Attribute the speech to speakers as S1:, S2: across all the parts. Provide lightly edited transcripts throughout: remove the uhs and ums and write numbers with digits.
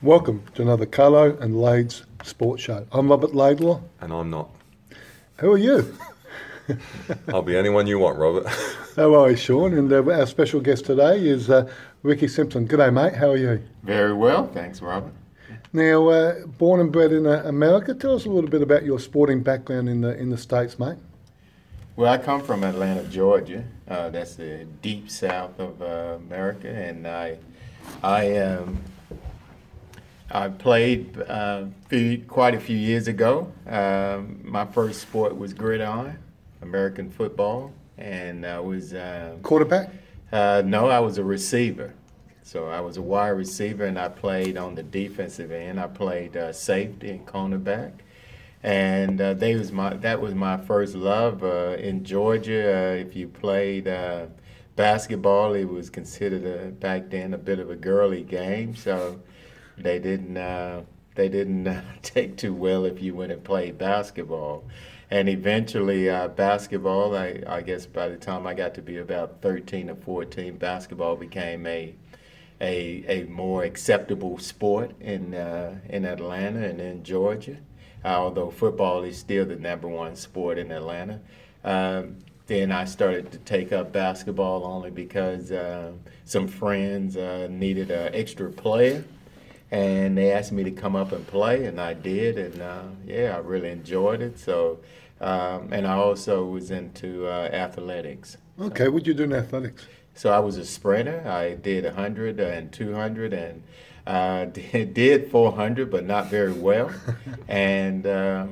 S1: Welcome to another Carlo and Lade's Sports Show. I'm Robert Laidlaw.
S2: And I'm not.
S1: Who are you?
S2: I'll be anyone you want, Robert.
S1: How are you, Sean? And our special guest today is Ricky Simpson. G'day, mate. How are you?
S3: Very well, thanks, Robert.
S1: Now, born and bred in America, tell us a little bit about your sporting background in the States, mate.
S3: Well, I come from Atlanta, Georgia. That's the deep south of America, and I played quite a few years ago. My first sport was gridiron, American football, and I was
S1: Quarterback?
S3: no, I was a receiver. So I was a wide receiver, and I played on the defensive end. I played safety and cornerback, and that was my first love in Georgia. If you played basketball, it was considered back then a bit of a girly game. So they didn't take too well if you went and played basketball. And eventually, basketball, I guess by the time I got to be about 13 or 14, basketball became a more acceptable sport in Atlanta and in Georgia, although football is still the number one sport in Atlanta. Then I started to take up basketball only because some friends needed an extra player, and they asked me to come up and play, and I did, and I really enjoyed it. So, and I also was into athletics.
S1: Okay, what did you do in athletics?
S3: So I was a sprinter. I did 100 and 200 and did 400, but not very well. and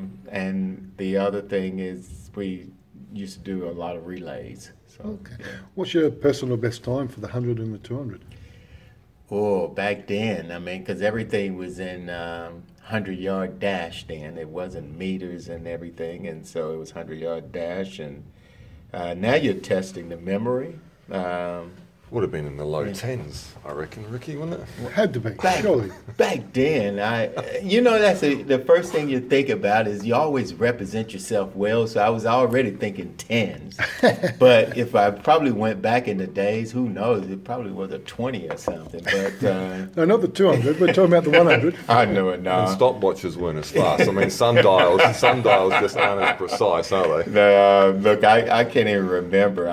S3: the other thing is we used to do a lot of relays. So,
S1: Okay.
S3: yeah.
S1: What's your personal best time for the 100 and the 200?
S3: Oh, back then, because everything was in 100-yard dash then. It wasn't meters and everything, and so it was 100-yard dash. And now you're testing the memory.
S2: Would have been in the low tens, I reckon, Ricky, wouldn't it?
S1: Had to be,
S3: Back,
S1: surely.
S3: back then, that's the first thing you think about is you always represent yourself well. So I was already thinking tens, but if I probably went back in the days, who knows? It probably was a 20 or something. But
S1: No, not the 200. We're talking about the 100.
S3: I know it
S2: And
S3: now.
S2: stopwatches weren't as fast. I mean, sundials just aren't as precise, are they?
S3: Look, I can't even remember.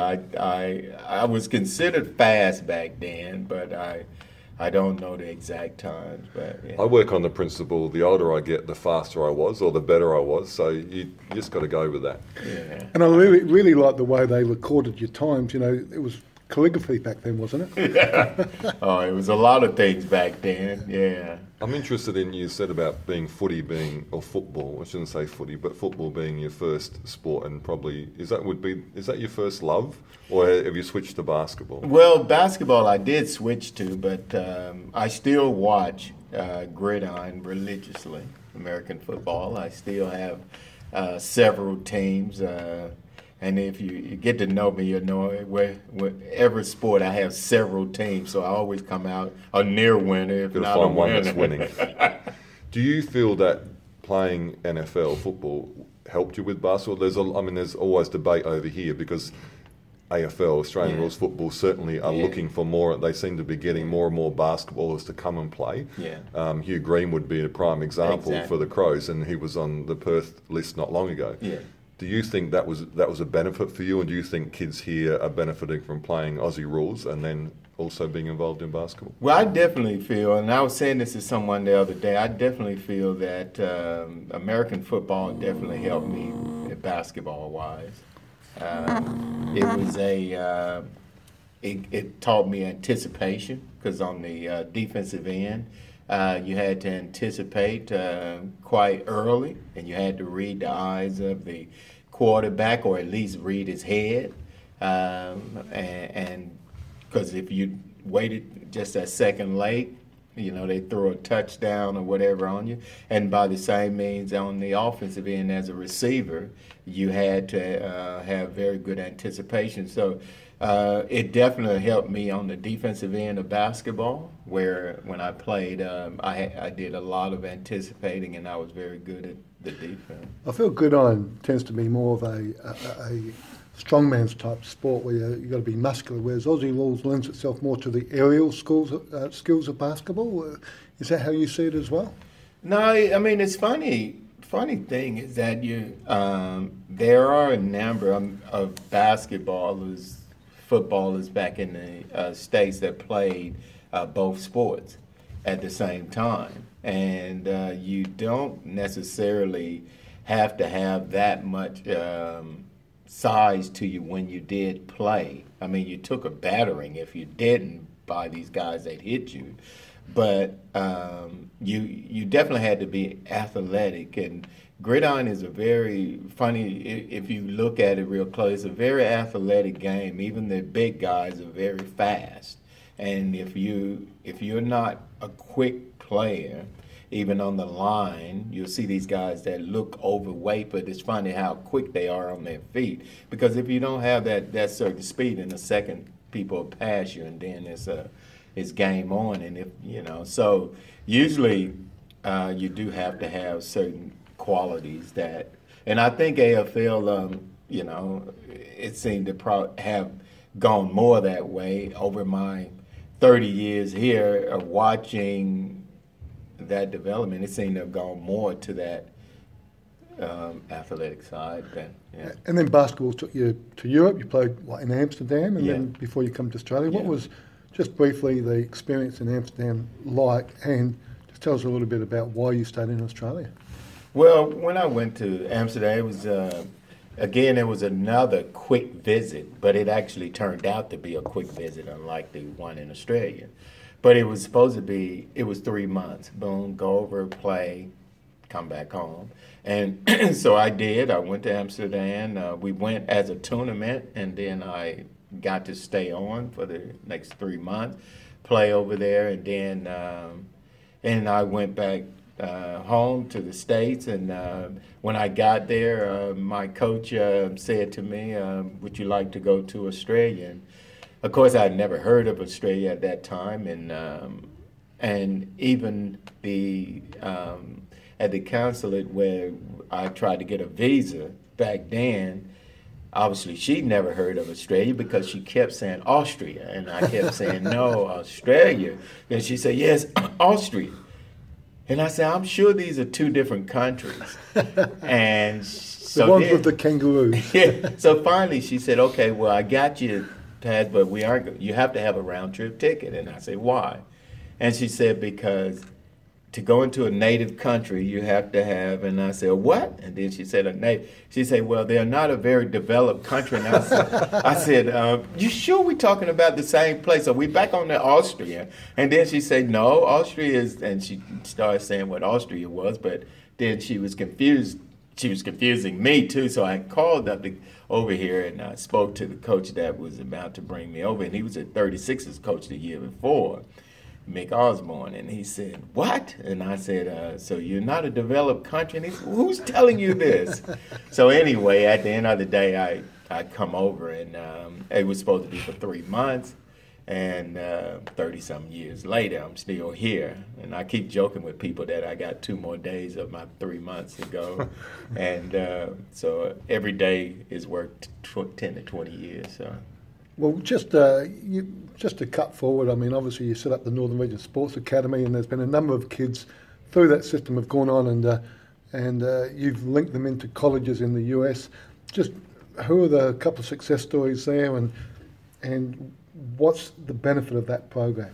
S3: I was considered fast back then, but I don't know the exact times. But yeah.
S2: I work on the principle, the older I get, the faster I was, or the better I was. So you just got to go with that.
S3: Yeah.
S1: And I really like the way they recorded your times. You know, it was calligraphy back then, wasn't it?
S3: Oh, it was a lot of things back then. Yeah.
S2: I'm interested in, you said about or football, I shouldn't say footy, but football being your first sport, and probably, is that your first love, or have you switched to basketball?
S3: Well, basketball I did switch to, but I still watch gridiron religiously, American football. I still have several teams. And if you get to know me, you know every sport I have several teams, so I always come out a near winner, if
S2: Got to
S3: not a
S2: find one
S3: winner.
S2: that's winning. Do you feel that playing NFL football helped you with basketball? There's always debate over here because AFL, Australian
S3: Yeah.
S2: Rules Football, certainly are
S3: Yeah.
S2: looking for more. They seem to be getting more and more basketballers to come and play.
S3: Yeah.
S2: Hugh Green would be a prime example
S3: Exactly.
S2: for the Crows, and he was on the Perth list not long ago.
S3: Yeah.
S2: Do you think that was a benefit for you, and do you think kids here are benefiting from playing Aussie rules and then also being involved in basketball?
S3: Well, I definitely feel, and I was saying this to someone the other day, I definitely feel that American football definitely helped me basketball-wise. It taught me anticipation, because on the defensive end, you had to anticipate quite early, and you had to read the eyes of the quarterback, or at least read his head. And because if you waited just a second late, they throw a touchdown or whatever on you. And by the same means, on the offensive end as a receiver, you had to have very good anticipation. So it definitely helped me on the defensive end of basketball, where when I played, I did a lot of anticipating, and I was very good at the defense.
S1: I feel gridiron tends to be more of a strongman's type sport where you've got to be muscular, whereas Aussie rules lends itself more to the aerial skills of basketball. Is that how you see it as well?
S3: No, I mean it's funny. Funny thing is that there are a number of basketballers, footballers back in the States that played both sports at the same time. And you don't necessarily have to have that much size to you when you did play. I mean, you took a battering if you didn't by these guys that hit you. But you definitely had to be athletic, and gridiron is a very funny. If you look at it real close, it's a very athletic game. Even the big guys are very fast, and if you're not a quick player, even on the line, you'll see these guys that look overweight, but it's funny how quick they are on their feet. Because if you don't have that certain speed, in a second people will pass you, and then it's game on. And so usually you do have to have certain qualities that, and I think AFL, it seemed to have gone more that way over my 30 years here of watching that development. It seemed to have gone more to that athletic side.
S1: And then basketball took you to Europe. You played in Amsterdam, and then before you come to Australia. What was, just briefly, the experience in Amsterdam like, and just tell us a little bit about why you stayed in Australia?
S3: Well, when I went to Amsterdam, it was, again, it was another quick visit, but it actually turned out to be a quick visit, unlike the one in Australia. But it was supposed to be, it was 3 months. Boom, go over, play, come back home. And so I did. I went to Amsterdam. We went as a tournament, and then I got to stay on for the next 3 months, play over there, and then and I went back home to the States. And when I got there, my coach said to me, would you like to go to Australia? And of course, I had never heard of Australia at that time, and even the at the consulate where I tried to get a visa back then, obviously she'd never heard of Australia because she kept saying Austria, and I kept saying no, Australia, and she said yes, Austria, and I said I'm sure these are two different countries, and so
S1: the ones with the kangaroos.
S3: Yeah. So finally she said, okay, well I got you, Taz, but we aren't. You have to have a round trip ticket, and I said why, and she said because to go into a native country, you have to have, and I said, what? And then she said, a native. She said, well, they're not a very developed country. And I said, you sure we're talking about the same place? Are we back on the Austria? And then she said, no, Austria is, and she started saying what Austria was, but then she was confused. She was confusing me too, so I called up over here and I spoke to the coach that was about to bring me over, and he was a 36ers coach the year before, Mick Osborne, and he said, what? And I said, so you're not a developed country? And he said, who's telling you this? So anyway, at the end of the day, I come over, and it was supposed to be for 3 months, and 30-some years later, I'm still here. And I keep joking with people that I got 2 more days of my 3 months to go. And so every day is worth 10 to 20 years. So.
S1: Well, just to cut forward, I mean, obviously you set up the Northern Region Sports Academy, and there's been a number of kids through that system have gone on, and you've linked them into colleges in the US. Just who are the couple of success stories there, and what's the benefit of that program?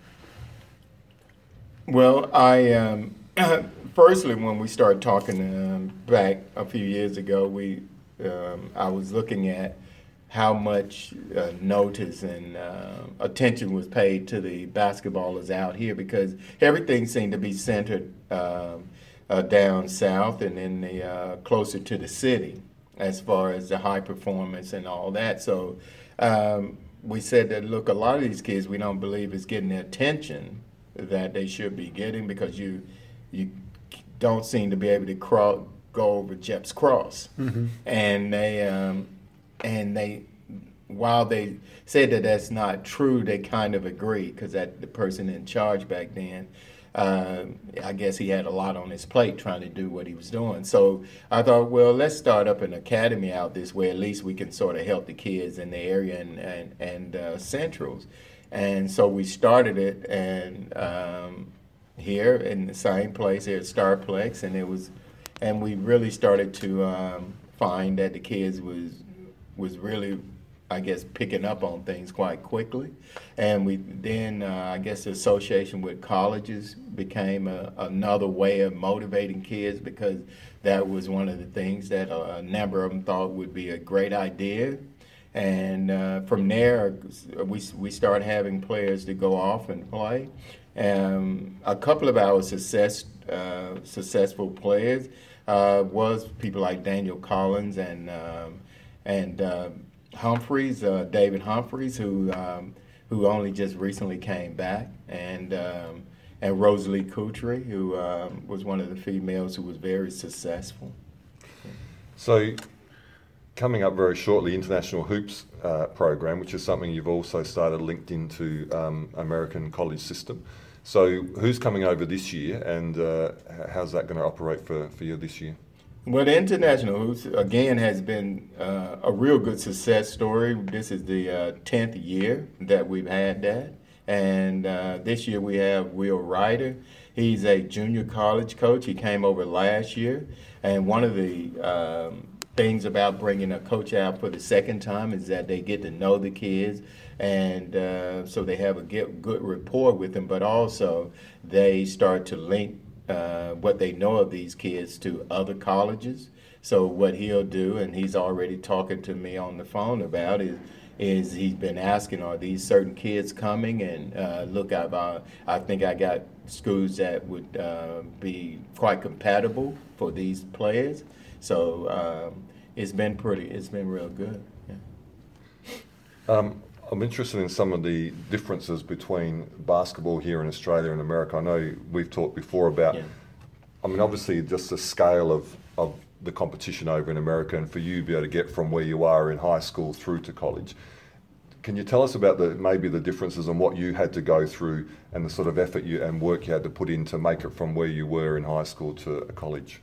S3: Well, I firstly, when we started talking back a few years ago, I was looking at how much notice and attention was paid to the basketballers out here, because everything seemed to be centered down south and in the closer to the city as far as the high performance and all that. So we said that, look, a lot of these kids we don't believe is getting the attention that they should be getting, because you don't seem to be able to go over Jepp's Cross. Mm-hmm. And they, while they said that that's not true, they kind of agree, because that the person in charge back then I guess he had a lot on his plate trying to do what he was doing. So I thought, well, let's start up an academy out this way. At least we can sort of help the kids in the area and Centrals. And so we started it and here in the same place here at Starplex, and we really started to find that the kids was really, I guess, picking up on things quite quickly. And we then, I guess, the association with colleges became another way of motivating kids, because that was one of the things that a number of them thought would be a great idea. And from there, we started having players to go off and play. A couple of our successful players was people like Daniel Collins and Humphreys, David Humphreys, who only just recently came back, and Rosalie Coutry, who was one of the females who was very successful.
S2: So, coming up very shortly, International Hoops program, which is something you've also started linked into American college system. So, who's coming over this year, and how's that going to operate for you this year?
S3: Well, the International Hoops, again, has been a real good success story. This is the 10th year that we've had that. And this year we have Will Ryder. He's a junior college coach. He came over last year. And one of the things about bringing a coach out for the second time is that they get to know the kids. And so they have a good rapport with them, but also they start to link what they know of these kids to other colleges. So what he'll do, and he's already talking to me on the phone about, is he's been asking, are these certain kids coming? And look, I think I got schools that would be quite compatible for these players. So it's been real good. Yeah.
S2: I'm interested in some of the differences between basketball here in Australia and America. I know we've talked before about, I mean, obviously just the scale of the competition over in America, and for you to be able to get from where you are in high school through to college. Can you tell us about maybe the differences and what you had to go through and the sort of effort and work you had to put in to make it from where you were in high school to a college?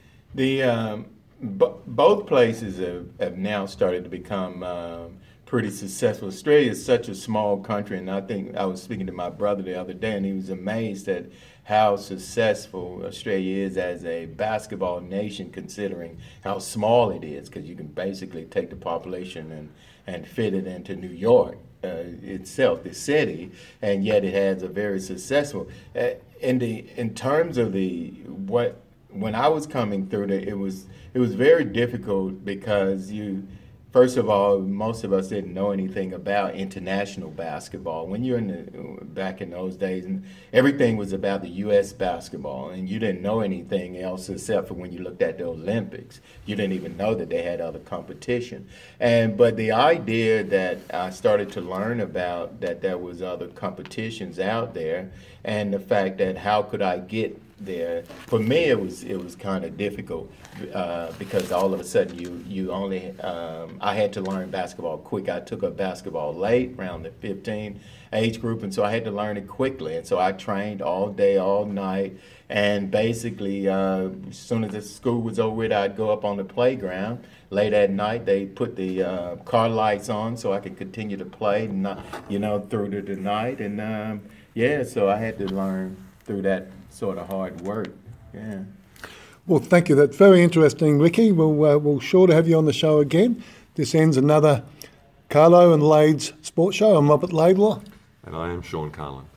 S3: Both places have now started to become pretty successful. Australia is such a small country, and I think I was speaking to my brother the other day, and he was amazed at how successful Australia is as a basketball nation, considering how small it is, because you can basically take the population and fit it into New York itself, the city, and yet it has a very successful. In terms of when I was coming through there, it was very difficult, because first of all, most of us didn't know anything about international basketball. When you're back in those days, and everything was about the U.S. basketball, and you didn't know anything else except for when you looked at the Olympics. You didn't even know that they had other competition. But the idea that I started to learn about that there was other competitions out there, and the fact that how could I get there, for me it was kind of difficult because all of a sudden you only I had to learn basketball quick. I took up basketball late, around the 15 age group, and so I had to learn it quickly, and so I trained all day, all night, and basically as soon as the school was over with, I'd go up on the playground. Late at night they put the car lights on so I could continue to play, through the night, and so I had to learn through that sort of hard work. Yeah.
S1: Well, thank you. That's very interesting, Ricky. We'll sure to have you on the show again. This ends another Carlo and Lade's Sports Show. I'm Robert Laidlaw.
S2: And I am Sean Carlin.